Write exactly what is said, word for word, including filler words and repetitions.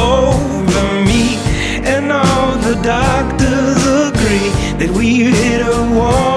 over me, and all the doctors agree that we hit a wall.